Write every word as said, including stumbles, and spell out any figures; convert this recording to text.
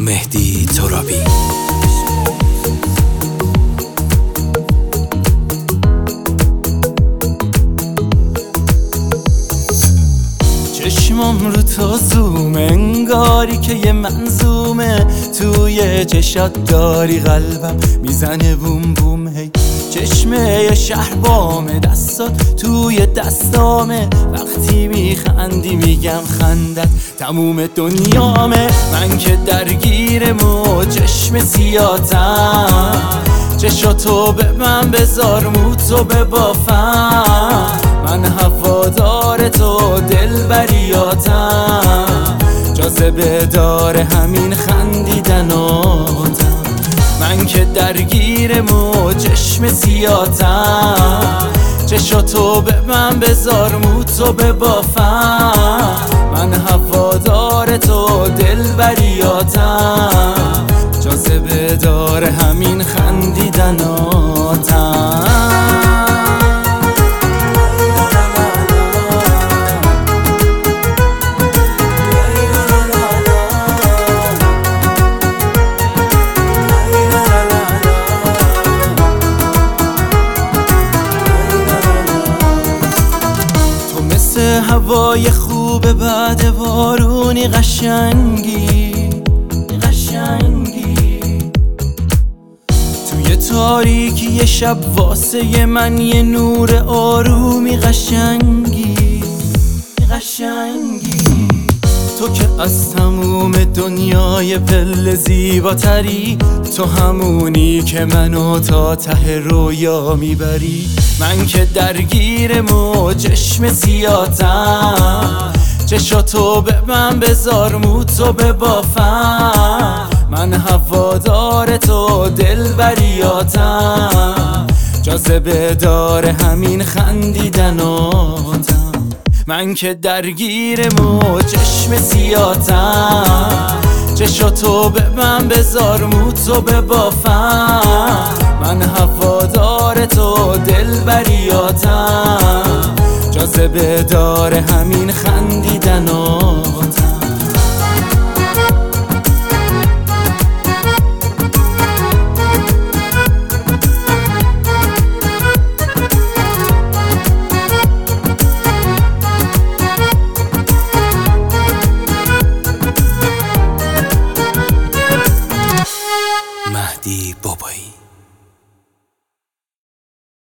مهدی ترابی. چشمم رو تو زوم، انگاری که یه منظومه توی چشات داری، قلبم میزنه بوم بوم. هی چشمه شهر بامه، دستات توی دستامه، وقتی میخندی میگم خندت تموم دنیامه. من که درگیر مو چشم سیاتم، چشاتو به من بذار موتو ببافم، من هوادار تو دلبریاتم، جاذبه دار همین خندیدناتم. من که درگیر مو چشم سیاتم، چشاتو به من بذار موتو ببافم، من هوادار تو دلبریاتم، جاذبه دار همین خندیدناتم. هوای خوب بعد بارونی، قشنگی قشنگی توی تاریکی شب واسه من یه نور آرومی، قشنگی قشنگی تو که از تموم دنیای پل زیباتری، تو همونی که منو تا ته رویا میبری. من که درگیر مو چشم سیاتم، چشاتو به من بذار موتو ببافم، من هوادار تو دلبریاتم، جاذبه دار همین خندیدناتم. من که درگیر مو چشم سیاتم، چشاتو به من بذار موتو ببافم، من هوادار تو دلبریاتم، جاذبه دار همین خندیدناتم.